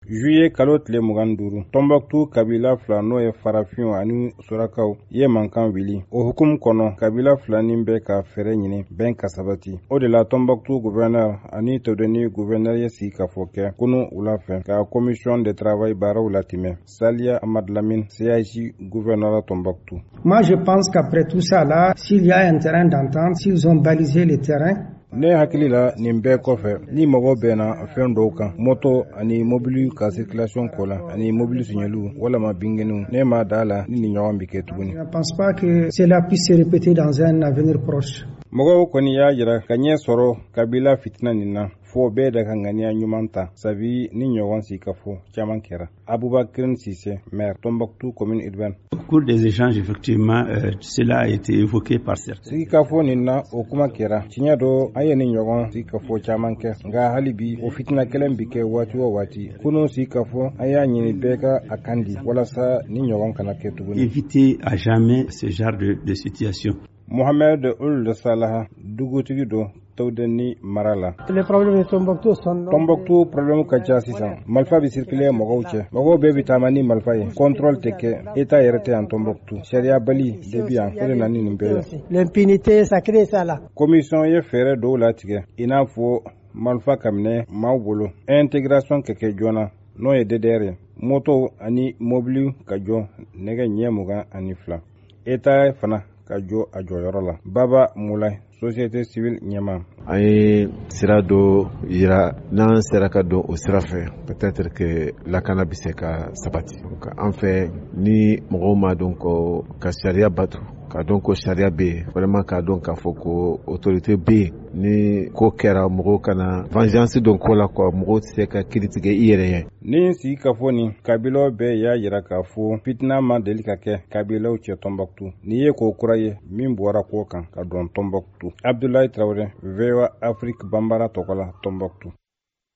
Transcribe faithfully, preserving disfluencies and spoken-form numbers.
juillet kalo tile mugan duuru Tombouctou kabila fila n'o ye farafinw ani surakaw ye mankan wuli o hukumu kɔnɔ kabila fila nin bɛ ka fɛrɛ ɲini bɛn ka sabati o de la Tombouctou gouverneur ani Todoni gouverneur ye sigi ka fɔ kɛ kunu wula fɛ ka commission de travail baaraw latimɛ Salia Amad Lamine C I J gouverneur Tombouctou. Moi je pense qu'après tout ça là, s'il y a un terrain d'entente, s'ils ont balisé le terrain, ne hakili la nin bɛɛ kɔfɛ ni mɔgɔ bɛnna fɛn dɔw kan moto ani mobili ka circulation ko la ani mobili signaliw walama bingeniw ne ma da la ni nin ɲɔgɔn bi kɛ tuguni. Je ne pense pas que cela puisse se répéter dans un avenir proche. Mɔgɔw kɔni y'a jira ka ɲɛ sɔrɔ kabila fitina nin na fo bɛɛ da ka ŋaniya ɲuman ta sabi ni ɲɔgɔn si ka fɔ caman kɛra. Aboubacrine Cissé, maire Tombouctou commune urbaine. Au cours des échanges, effectivement, euh, cela a été évoqué par certains. Sigi ka fɔ nin na o kuma kɛra tiɲɛ dɔ an ye ni ɲɔgɔn si ka fɔ caman kɛ nka hali bi o fitina kelen bi kɛ waati o waati kunu si ka fɔ an y'a ɲini bɛɛ ka a kan di walasa ni ɲɔgɔn kana kɛ tuguni. Éviter à jamais ce genre de, de situation. Mohamed Ould Salah dugutigi do Todoni Marala. Les problèmes de Tombouctou sont Tombouctou problème ka ca sisan malfa bi circuler mɔgɔw cɛ mɔgɔw bɛɛ bi taama ni malfa ye contrôle tɛ kɛ état yɛrɛ tɛ yan Tombouctou sariya bali de bi yan o de nani nin bɛɛ ye. L'impunité ça crée ça là. Commission ye fɛɛrɛ dɔw latigɛ i n'a fɔ malfa ka minɛ maaw bolo intégration kɛ kɛ joona n'o ye D D R ye moto ani mobili ka jɔ nɛgɛ ɲɛ mugan ani fila état fana ka jɔ a jɔyɔrɔ la. Baba Moulay société civile ɲɛma. An ye sira dɔ yira n'an sera ka don o sira fɛ peut-être que lakana bɛ se ka sabati. An fɛ ni mɔgɔw ma dɔn ko ka sariya bato ka dɔn ko sariya bɛ yen vraiment ka dɔn k'a fɔ ko autorité bɛ yen ni ko kɛra mɔgɔw kana vengeance dɔn ko la quoi mɔgɔw tɛ se ka kiiri tigɛ i yɛrɛ ye. Ni sigi ka fɔ nin kabilaw bɛɛ y'a jira k'a fɔ fitina ma deli ka kɛ kabilaw cɛ Tombouctou ni ye ko kura ye min bɔra ko kan ka dɔn Tombouctou. Abdoulaye Traoré, V O A Afrique Bambara tɔgɔ la Tombouctou.